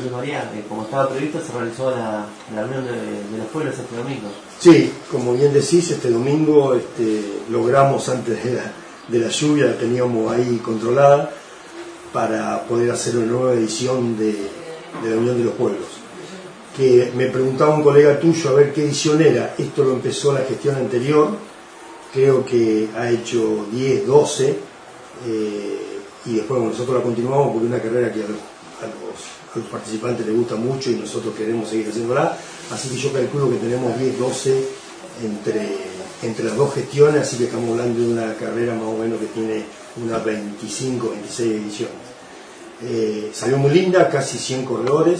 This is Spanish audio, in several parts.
Luis María, como estaba previsto, se realizó la Unión de los Pueblos este domingo. Sí, como bien decís, este domingo logramos, antes de la lluvia, la teníamos ahí controlada para poder hacer una nueva edición de la Unión de los Pueblos. Que me preguntaba un colega tuyo a ver qué edición era. Esto lo empezó la gestión anterior, creo que ha hecho 10, 12, y después nosotros la continuamos porque es una carrera que a los participantes les gusta mucho y nosotros queremos seguir haciéndola, así que yo calculo que tenemos 10, 12 entre las dos gestiones, así que estamos hablando de una carrera más o menos que tiene unas 25, 26 ediciones. Salió muy linda, casi 100 corredores.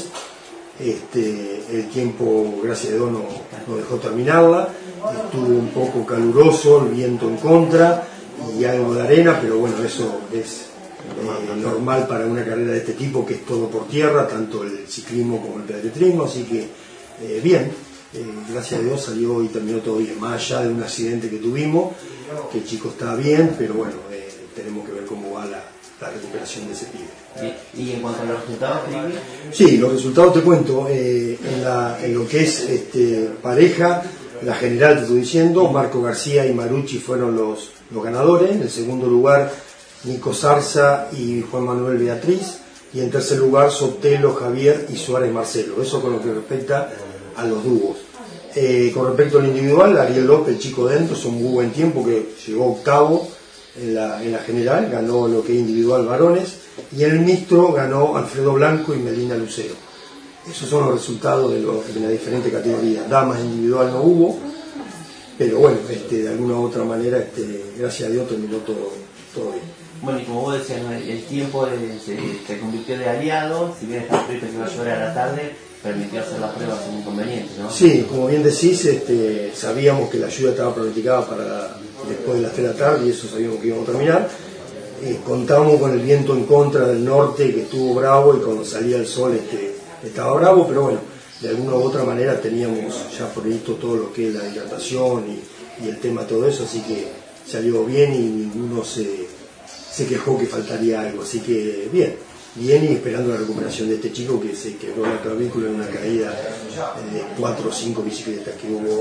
El tiempo, gracias a Dios, no dejó terminarla. Estuvo un poco caluroso, el viento en contra y algo de arena, pero bueno, eso es normal para una carrera de este tipo, que es todo por tierra, tanto el ciclismo como el pedalетrismo, así que bien, gracias a Dios salió y terminó todo bien, más allá de un accidente que tuvimos, que el chico está bien, pero bueno, tenemos que ver cómo va la recuperación de ese pibe. ¿Y en cuanto a los resultados, Felipe? Sí, los resultados te cuento. En lo que es pareja, la general te estoy diciendo, Marco García y Marucci fueron los ganadores. En el segundo lugar, Nico Zarza y Juan Manuel Beatriz. Y en tercer lugar, Sotelo, Javier y Suárez Marcelo. Eso con lo que respecta a los dúos. Con respecto al individual, Ariel López, el chico de dentro, hizo un muy buen tiempo, que llegó octavo en la general, ganó lo que es individual varones, y en el mixto ganó Alfredo Blanco y Melina Lucero. Esos son los resultados de las diferentes categorías. Damas individual no hubo, pero bueno, de alguna u otra manera, gracias a Dios terminó todo bien. Bueno, y como vos decías, ¿no? El tiempo se convirtió de aliado, si bien está previsto que iba a llover a la tarde, permitió hacer las pruebas sin inconvenientes, ¿no? Sí, como bien decís, sabíamos que la lluvia estaba pronosticada para después de las 3 de la tarde, y eso sabíamos que íbamos a terminar. Contábamos con el viento en contra del norte, que estuvo bravo, y cuando salía el sol estaba bravo, pero bueno, de alguna u otra manera teníamos ya previsto todo lo que es la hidratación y el tema todo eso, así que salió bien y ninguno se quejó que faltaría algo, así que bien y esperando la recuperación de este chico que se quebró la clavícula en una caída de 4 o 5 bicicletas que hubo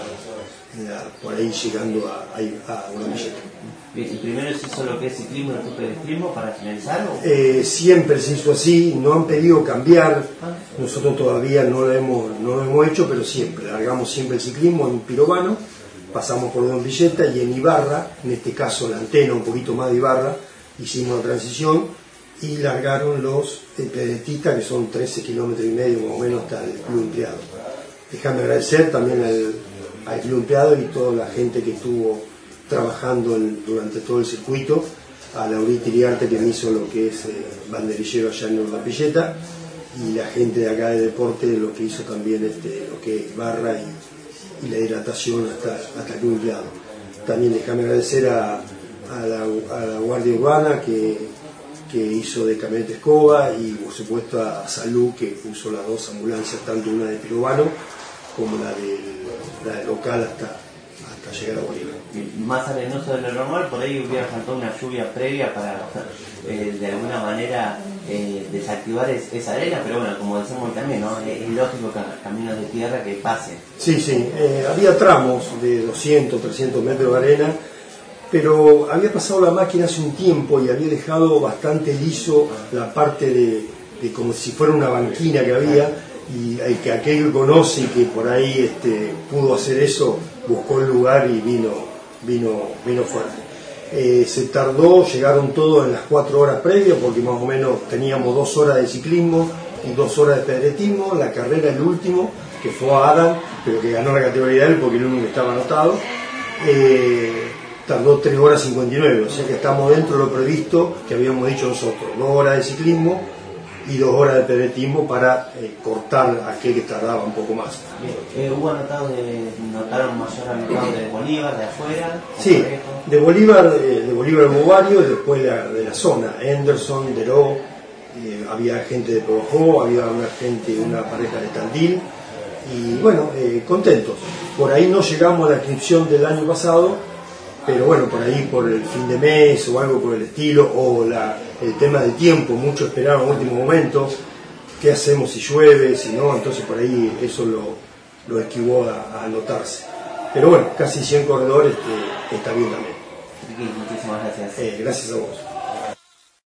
por ahí llegando a una billeta. Bien, ¿y primero se hizo lo que es ciclismo y después pedalетrismo para finalizar? Siempre se hizo así, no han pedido cambiar, nosotros todavía no lo hemos hecho, pero siempre, largamos siempre el ciclismo en Pirovano, pasamos por Don Villeta y en Ibarra, en este caso la Antena, un poquito más de Ibarra, hicimos la transición y largaron los pedaletistas, que son 13 kilómetros y medio más o menos hasta el Club Empleado. Déjame agradecer también al Club Empleado y toda la gente que estuvo trabajando durante todo el circuito, a Laurita Iriarte, que me hizo lo que es banderillero allá en Don Villeta, y la gente de acá de deporte lo que hizo también lo que es barra y la hidratación hasta el Club Empleado. También déjame agradecer a la Guardia Urbana que hizo de camioneta escoba, y por supuesto a Salud, que puso las dos ambulancias, tanto una de Pirovano como la del local hasta llegar a Bolívar. Más arenoso de lo normal, por ahí hubiera faltado una lluvia previa para de alguna manera desactivar esa arena, pero bueno, como decimos también, ¿no? Es lógico que caminos de tierra que pase. Sí, había tramos de 200, 300 metros de arena, pero había pasado la máquina hace un tiempo y había dejado bastante liso la parte de como si fuera una banquina que había, y el que aquel que conoce y que por ahí pudo hacer eso, buscó el lugar y vino fuerte. Se tardó, llegaron todos en las 4 horas previas, porque más o menos teníamos 2 horas de ciclismo y 2 horas de pedaletismo. La carrera, el último, que fue a Adam, pero que ganó la categoría de él porque el único que estaba anotado, tardó 3 horas 59, o sea que estamos dentro de lo previsto que habíamos dicho nosotros, 2 horas de ciclismo y 2 horas de pedaletismo para cortar aquel que tardaba un poco más. ¿Notaron mayor anotado de Bolívar, de afuera? Sí, de Bolívar hubo varios, después de la zona, Henderson, Deró, había gente de Pojó, había una pareja de Tandil, y bueno, contentos. Por ahí no llegamos a la inscripción del año pasado, pero bueno, por ahí por el fin de mes o algo por el estilo, o el tema del tiempo, muchos esperaron a último momento, qué hacemos si llueve, si no, entonces por ahí eso lo esquivó a anotarse. Pero bueno, casi 100 corredores está bien también. Muchísimas gracias. Gracias a vos.